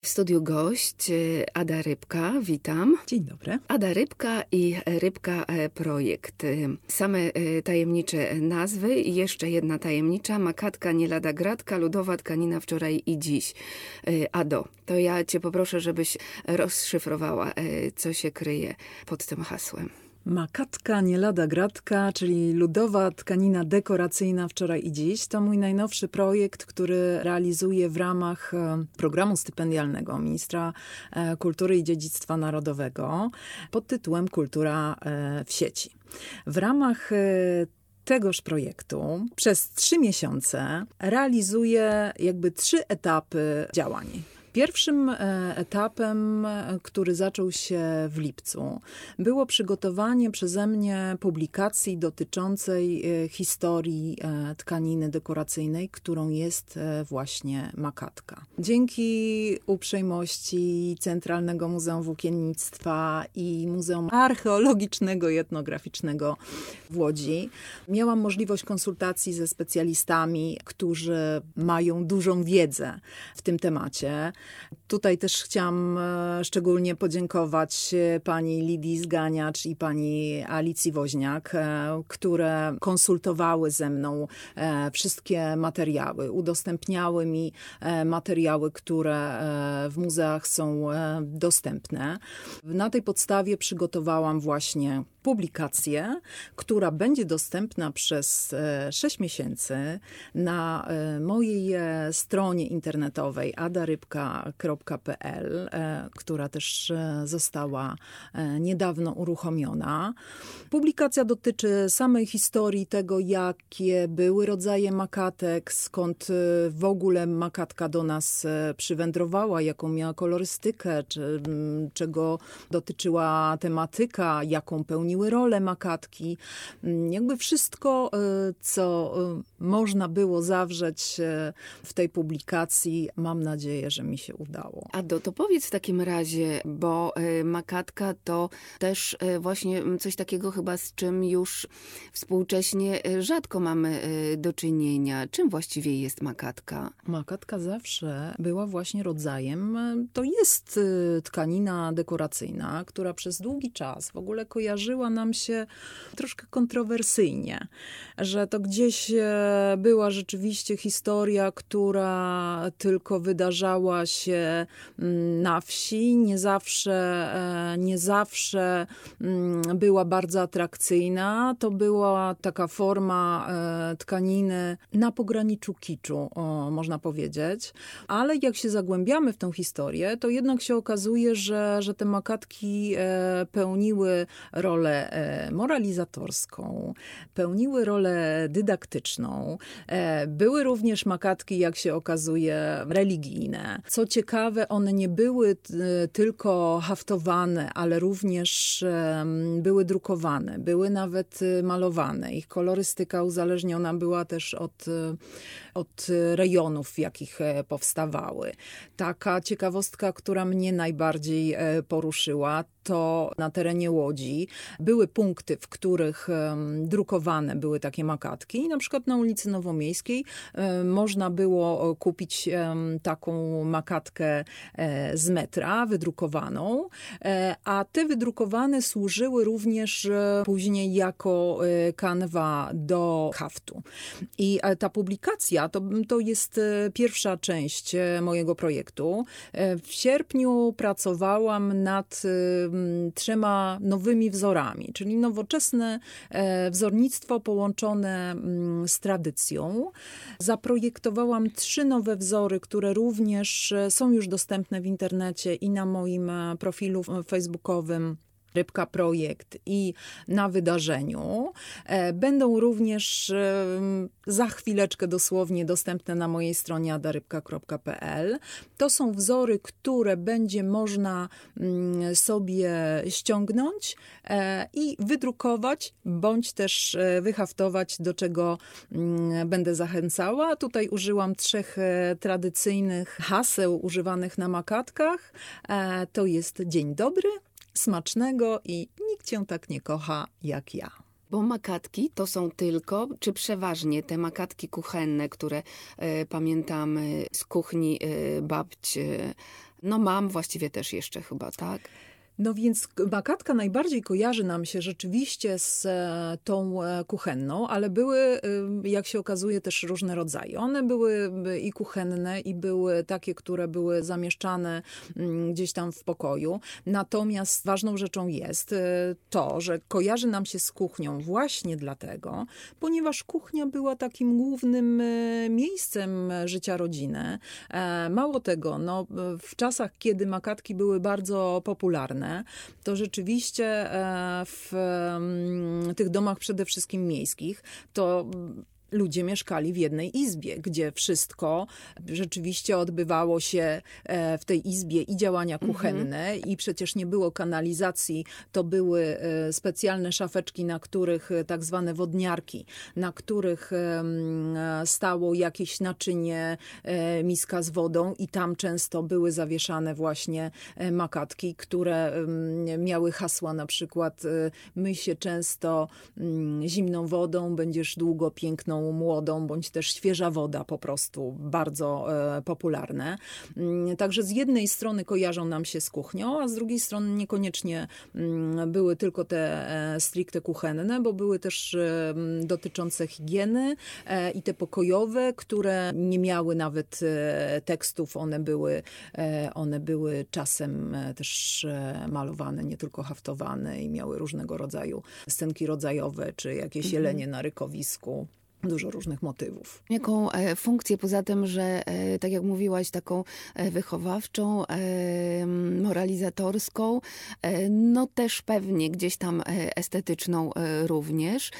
W studiu gość Ada Rybka, witam. Dzień dobry. Ada Rybka i Rybka Projekt. Same tajemnicze nazwy i jeszcze jedna tajemnicza. Makatka, nie lada gratka, ludowa tkanina wczoraj i dziś. Ado, to ja cię poproszę, żebyś rozszyfrowała, co się kryje pod tym hasłem. Makatka, nie lada gratka, czyli ludowa tkanina dekoracyjna wczoraj i dziś. To mój najnowszy projekt, który realizuję w ramach programu stypendialnego Ministra Kultury i Dziedzictwa Narodowego pod tytułem Kultura w sieci. W ramach tegoż projektu przez 3 miesiące realizuję 3 etapy działań. Pierwszym etapem, który zaczął się w lipcu, było przygotowanie przeze mnie publikacji dotyczącej historii tkaniny dekoracyjnej, którą jest właśnie makatka. Dzięki uprzejmości Centralnego Muzeum Włókiennictwa i Muzeum Archeologicznego i Etnograficznego w Łodzi miałam możliwość konsultacji ze specjalistami, którzy mają dużą wiedzę w tym temacie. Tutaj też chciałam szczególnie podziękować pani Lidii Zganiacz i pani Alicji Woźniak, które konsultowały ze mną wszystkie materiały, udostępniały mi materiały, które w muzeach są dostępne. Na tej podstawie przygotowałam właśnie publikację, która będzie dostępna przez 6 miesięcy na mojej stronie internetowej adarybka.pl, która też została niedawno uruchomiona. Publikacja dotyczy samej historii tego, jakie były rodzaje makatek, skąd w ogóle makatka do nas przywędrowała, jaką miała kolorystykę, czego dotyczyła tematyka, jaką pełniły rolę makatki. Wszystko, co można było zawrzeć w tej publikacji, mam nadzieję, że mi się udało. Ado, to powiedz w takim razie, bo makatka to też właśnie coś takiego chyba, z czym już współcześnie rzadko mamy do czynienia. Czym właściwie jest makatka? Makatka zawsze była właśnie rodzajem, to jest tkanina dekoracyjna, która przez długi czas w ogóle kojarzyła nam się troszkę kontrowersyjnie, że to gdzieś była rzeczywiście historia, która tylko wydarzała się na wsi, nie zawsze była bardzo atrakcyjna. To była taka forma tkaniny na pograniczu kiczu, można powiedzieć. Ale jak się zagłębiamy w tą historię, to jednak się okazuje, że te makatki pełniły rolę moralizatorską, pełniły rolę dydaktyczną. Były również makatki, jak się okazuje, religijne. Co ciekawe, one nie były tylko haftowane, ale również były drukowane, były nawet malowane. Ich kolorystyka uzależniona była też od rejonów, w jakich powstawały. Taka ciekawostka, która mnie najbardziej poruszyła, to na terenie Łodzi były punkty, w których drukowane były takie makatki. I na przykład na ulicy Nowomiejskiej można było kupić taką makatkę z metra, wydrukowaną, a te wydrukowane służyły również później jako kanwa do haftu. I ta publikacja to jest pierwsza część mojego projektu. W sierpniu pracowałam nad 3 nowymi wzorami, czyli nowoczesne wzornictwo połączone z tradycją. Zaprojektowałam 3 nowe wzory, które również są już dostępne w internecie i na moim profilu facebookowym Rybka Projekt i na wydarzeniu. Będą również za chwileczkę dosłownie dostępne na mojej stronie adarybka.pl. To są wzory, które będzie można sobie ściągnąć i wydrukować, bądź też wyhaftować, do czego będę zachęcała. Tutaj użyłam 3 tradycyjnych haseł używanych na makatkach. To jest dzień dobry, smacznego i nikt cię tak nie kocha jak ja. Bo makatki to są tylko, czy przeważnie te makatki kuchenne, które pamiętamy z kuchni babć No mam właściwie też jeszcze chyba, tak? No więc makatka najbardziej kojarzy nam się rzeczywiście z tą kuchenną, ale były, jak się okazuje, też różne rodzaje. One były i kuchenne, i były takie, które były zamieszczane gdzieś tam w pokoju. Natomiast ważną rzeczą jest to, że kojarzy nam się z kuchnią właśnie dlatego, ponieważ kuchnia była takim głównym miejscem życia rodziny. Mało tego, no, w czasach, kiedy makatki były bardzo popularne, to rzeczywiście w tych domach przede wszystkim miejskich to ludzie mieszkali w jednej izbie, gdzie wszystko rzeczywiście odbywało się w tej izbie i działania kuchenne i przecież nie było kanalizacji, to były specjalne szafeczki, na których tak zwane wodniarki, na których stało jakieś naczynie, miska z wodą i tam często były zawieszane właśnie makatki, które miały hasła na przykład myj się często zimną wodą, będziesz długo piękną młodą, bądź też świeża woda po prostu, bardzo popularne. Także z jednej strony kojarzą nam się z kuchnią, a z drugiej strony niekoniecznie były tylko te stricte kuchenne, bo były też dotyczące higieny i te pokojowe, które nie miały nawet tekstów, one były czasem też malowane, nie tylko haftowane i miały różnego rodzaju scenki rodzajowe, czy jakieś jelenie na rykowisku. Dużo różnych motywów. Jaką funkcję poza tym, że tak jak mówiłaś, taką wychowawczą, moralizatorską, no też pewnie gdzieś tam estetyczną również.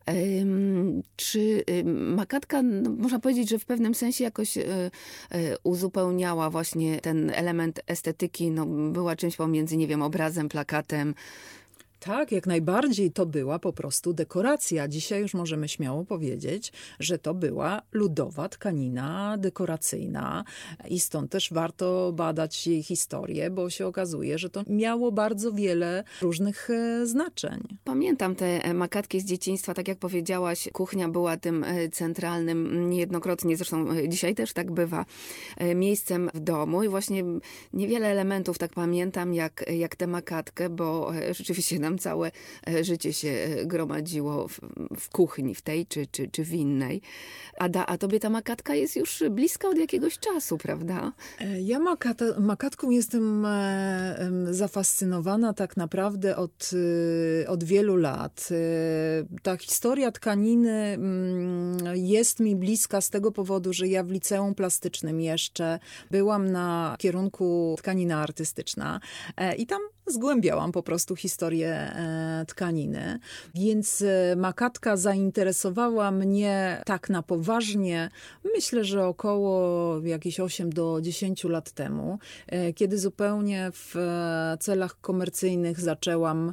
Czy makatka, no, można powiedzieć, że w pewnym sensie jakoś uzupełniała właśnie ten element estetyki, no była czymś pomiędzy, nie wiem, obrazem, plakatem? Tak, jak najbardziej to była po prostu dekoracja. Dzisiaj już możemy śmiało powiedzieć, że to była ludowa tkanina dekoracyjna i stąd też warto badać jej historię, bo się okazuje, że to miało bardzo wiele różnych znaczeń. Pamiętam te makatki z dzieciństwa, tak jak powiedziałaś, kuchnia była tym centralnym, niejednokrotnie, zresztą dzisiaj też tak bywa, miejscem w domu i właśnie niewiele elementów tak pamiętam jak tę makatkę, bo rzeczywiście nam całe życie się gromadziło w kuchni, w tej czy w innej. Ada, a tobie ta makatka jest już bliska od jakiegoś czasu, prawda? Ja makatką jestem zafascynowana tak naprawdę od wielu lat. Ta historia tkaniny jest mi bliska z tego powodu, że ja w liceum plastycznym jeszcze byłam na kierunku tkanina artystyczna i tam zgłębiałam po prostu historię tkaniny, więc makatka zainteresowała mnie tak na poważnie, myślę, że około jakieś 8 do 10 lat temu, kiedy zupełnie w celach komercyjnych zaczęłam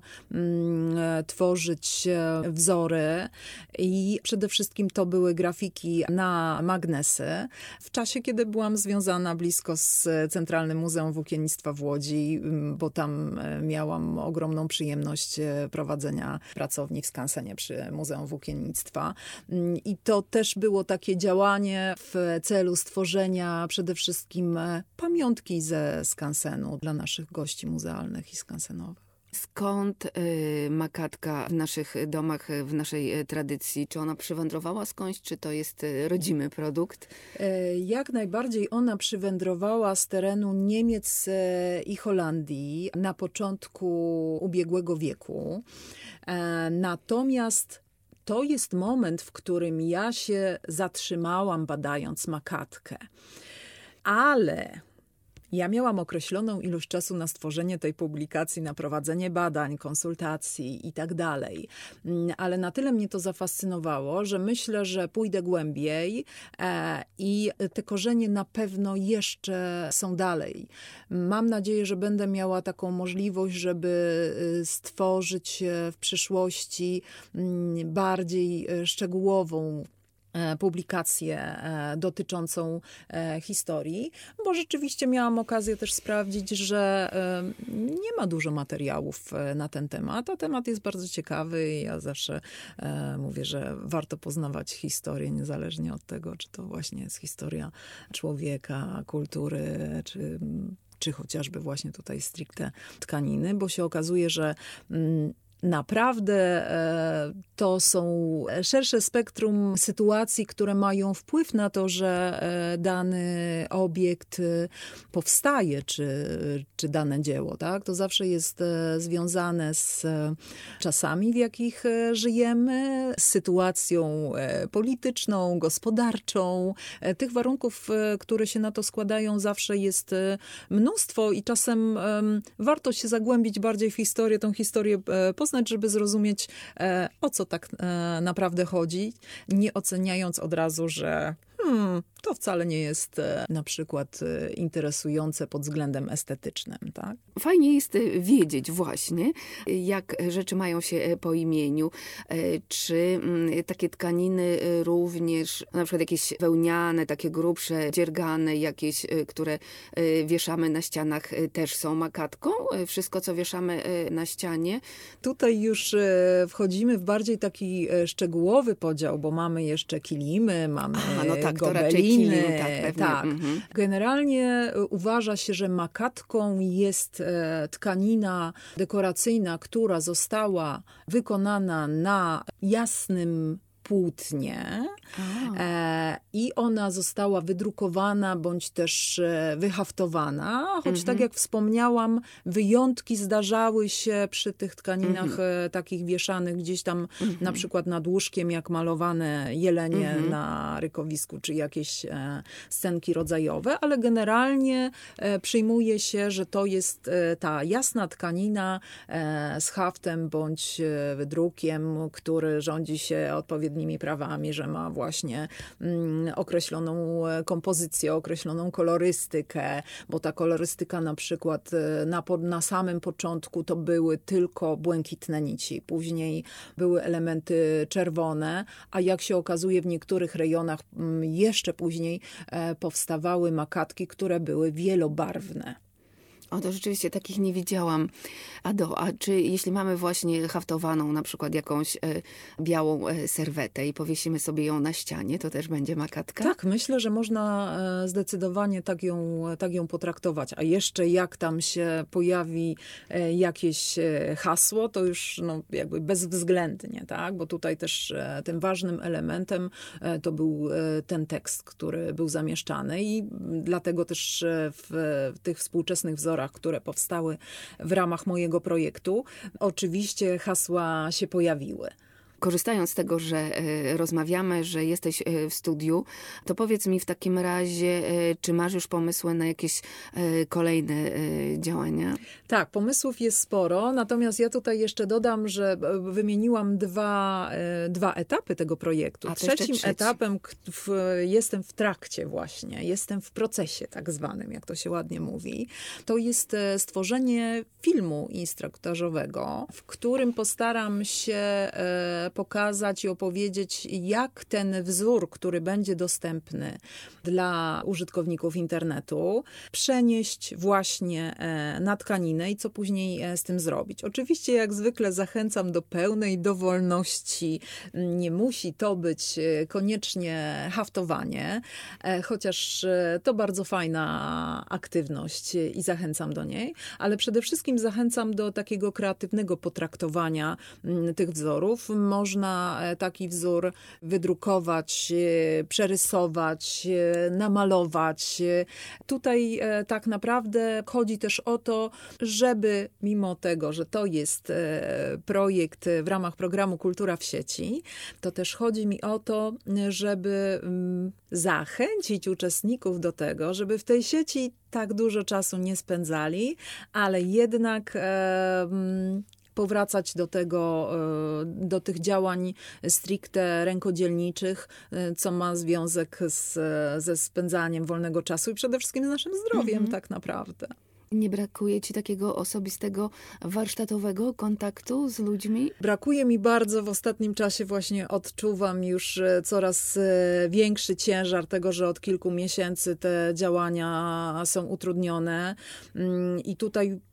tworzyć wzory i przede wszystkim to były grafiki na magnesy. W czasie, kiedy byłam związana blisko z Centralnym Muzeum Włókiennictwa w Łodzi, bo tam miałam ogromną przyjemność prowadzenia pracowni w skansenie przy Muzeum Włókiennictwa. I to też było takie działanie w celu stworzenia przede wszystkim pamiątki ze skansenu dla naszych gości muzealnych i skansenowych. Skąd makatka w naszych domach, w naszej tradycji? Czy ona przywędrowała skądś, czy to jest rodzimy produkt? Jak najbardziej ona przywędrowała z terenu Niemiec i Holandii na początku ubiegłego wieku. Natomiast to jest moment, w którym ja się zatrzymałam badając makatkę. Ale ja miałam określoną ilość czasu na stworzenie tej publikacji, na prowadzenie badań, konsultacji i tak dalej. Ale na tyle mnie to zafascynowało, że myślę, że pójdę głębiej i te korzenie na pewno jeszcze są dalej. Mam nadzieję, że będę miała taką możliwość, żeby stworzyć w przyszłości bardziej szczegółową publikację dotyczącą historii, bo rzeczywiście miałam okazję też sprawdzić, że nie ma dużo materiałów na ten temat, a temat jest bardzo ciekawy i ja zawsze mówię, że warto poznawać historię, niezależnie od tego, czy to właśnie jest historia człowieka, kultury, czy czy chociażby właśnie tutaj stricte tkaniny, bo się okazuje, że naprawdę to są szersze spektrum sytuacji, które mają wpływ na to, że dany obiekt powstaje, czy dane dzieło. Tak? To zawsze jest związane z czasami, w jakich żyjemy, z sytuacją polityczną, gospodarczą. Tych warunków, które się na to składają, zawsze jest mnóstwo i czasem warto się zagłębić bardziej w historię, tą historię poznać, żeby zrozumieć, o co tak naprawdę chodzi, nie oceniając od razu, że to wcale nie jest na przykład interesujące pod względem estetycznym. Tak? Fajnie jest wiedzieć właśnie, jak rzeczy mają się po imieniu. Czy takie tkaniny również, na przykład jakieś wełniane, takie grubsze, dziergane jakieś, które wieszamy na ścianach, też są makatką? Wszystko, co wieszamy na ścianie? Tutaj już wchodzimy w bardziej taki szczegółowy podział, bo mamy jeszcze kilimy, mamy gobeliny. Tak. Generalnie uważa się, że makatką jest tkanina dekoracyjna, która została wykonana na jasnym płótnie i ona została wydrukowana bądź też wyhaftowana, choć tak jak wspomniałam, wyjątki zdarzały się przy tych tkaninach takich wieszanych gdzieś tam na przykład nad łóżkiem, jak malowane jelenie na rykowisku, czy jakieś scenki rodzajowe, ale generalnie przyjmuje się, że to jest ta jasna tkanina z haftem bądź wydrukiem, który rządzi się odpowiednimi prawami, że ma właśnie określoną kompozycję, określoną kolorystykę, bo ta kolorystyka na przykład na samym początku to były tylko błękitne nici, później były elementy czerwone, a jak się okazuje w niektórych rejonach jeszcze później powstawały makatki, które były wielobarwne. O, to rzeczywiście takich nie widziałam. A czy jeśli mamy właśnie haftowaną na przykład jakąś białą serwetę i powiesimy sobie ją na ścianie, to też będzie makatka? Tak, myślę, że można zdecydowanie tak ją potraktować. A jeszcze jak tam się pojawi jakieś hasło, to już jakby bezwzględnie, tak? Bo tutaj też tym ważnym elementem to był ten tekst, który był zamieszczany i dlatego też w tych współczesnych wzorach, które powstały w ramach mojego projektu, oczywiście hasła się pojawiły. Korzystając z tego, że rozmawiamy, że jesteś w studiu, to powiedz mi w takim razie, czy masz już pomysły na jakieś kolejne działania? Tak, pomysłów jest sporo, natomiast ja tutaj jeszcze dodam, że wymieniłam dwa etapy tego projektu. Trzecim etapem jestem w trakcie właśnie, jestem w procesie tak zwanym, jak to się ładnie mówi. To jest stworzenie filmu instruktażowego, w którym postaram się pokazać i opowiedzieć, jak ten wzór, który będzie dostępny dla użytkowników internetu, przenieść właśnie na tkaninę i co później z tym zrobić. Oczywiście, jak zwykle, zachęcam do pełnej dowolności. Nie musi to być koniecznie haftowanie, chociaż to bardzo fajna aktywność i zachęcam do niej, ale przede wszystkim zachęcam do takiego kreatywnego potraktowania tych wzorów. Można taki wzór wydrukować, przerysować, namalować. Tutaj tak naprawdę chodzi też o to, żeby mimo tego, że to jest projekt w ramach programu Kultura w sieci, to też chodzi mi o to, żeby zachęcić uczestników do tego, żeby w tej sieci tak dużo czasu nie spędzali, ale jednak powracać do tych działań stricte rękodzielniczych, co ma związek ze spędzaniem wolnego czasu i przede wszystkim z naszym zdrowiem tak naprawdę. Nie brakuje ci takiego osobistego, warsztatowego kontaktu z ludźmi? Brakuje mi bardzo. W ostatnim czasie właśnie odczuwam już coraz większy ciężar tego, że od kilku miesięcy te działania są utrudnione i tutaj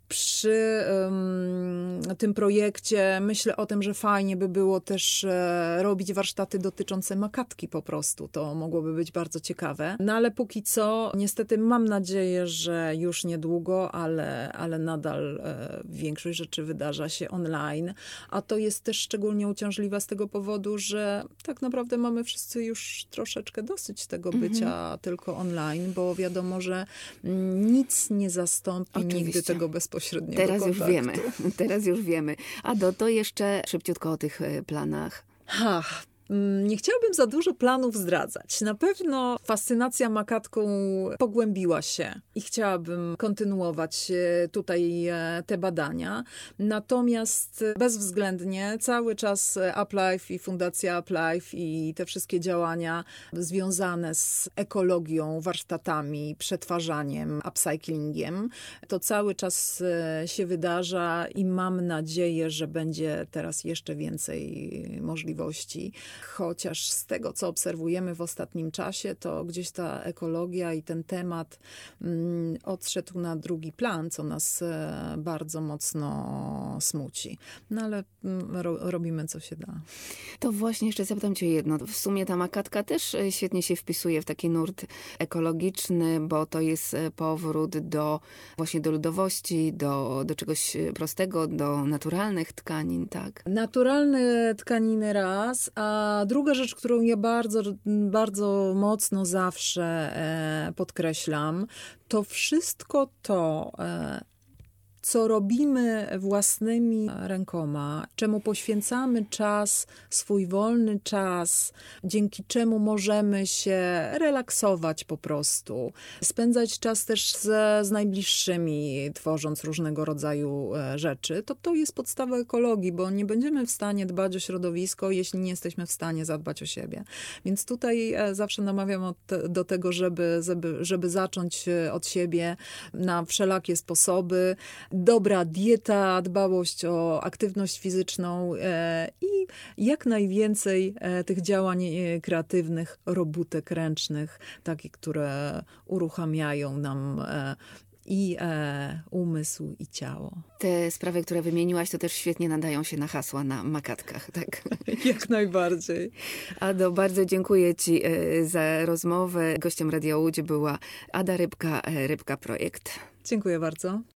przy tym projekcie myślę o tym, że fajnie by było też robić warsztaty dotyczące makatki po prostu. To mogłoby być bardzo ciekawe. No ale póki co, niestety mam nadzieję, że już niedługo, ale nadal większość rzeczy wydarza się online. A to jest też szczególnie uciążliwe z tego powodu, że tak naprawdę mamy wszyscy już troszeczkę dosyć tego bycia tylko online, bo wiadomo, że nic nie zastąpi nigdy tego bezpośredniego kontaktu. Teraz już wiemy. Ado, to jeszcze szybciutko o tych planach. Nie chciałabym za dużo planów zdradzać. Na pewno fascynacja makatką pogłębiła się i chciałabym kontynuować tutaj te badania. Natomiast bezwzględnie cały czas UpLife i Fundacja UpLife i te wszystkie działania związane z ekologią, warsztatami, przetwarzaniem, upcyclingiem, to cały czas się wydarza i mam nadzieję, że będzie teraz jeszcze więcej możliwości. Chociaż z tego, co obserwujemy w ostatnim czasie, to gdzieś ta ekologia i ten temat odszedł na drugi plan, co nas bardzo mocno smuci. No ale robimy, co się da. To właśnie jeszcze zapytam cię jedno. W sumie ta makatka też świetnie się wpisuje w taki nurt ekologiczny, bo to jest powrót właśnie do ludowości, do czegoś prostego, do naturalnych tkanin, tak? Naturalne tkaniny raz, a druga rzecz, którą ja bardzo, bardzo mocno zawsze podkreślam, to wszystko to, co robimy własnymi rękoma, czemu poświęcamy czas, swój wolny czas, dzięki czemu możemy się relaksować po prostu, spędzać czas też z najbliższymi, tworząc różnego rodzaju rzeczy, to jest podstawa ekologii, bo nie będziemy w stanie dbać o środowisko, jeśli nie jesteśmy w stanie zadbać o siebie. Więc tutaj zawsze namawiam do tego, żeby zacząć od siebie na wszelakie sposoby. Dobra dieta, dbałość o aktywność fizyczną i jak najwięcej tych działań kreatywnych, robótek ręcznych, takich, które uruchamiają nam i umysł, i ciało. Te sprawy, które wymieniłaś, to też świetnie nadają się na hasła na makatkach, tak? Jak najbardziej. Ado, bardzo dziękuję ci za rozmowę. Gościem Radia Łódź była Ada Rybka, Rybka Projekt. Dziękuję bardzo.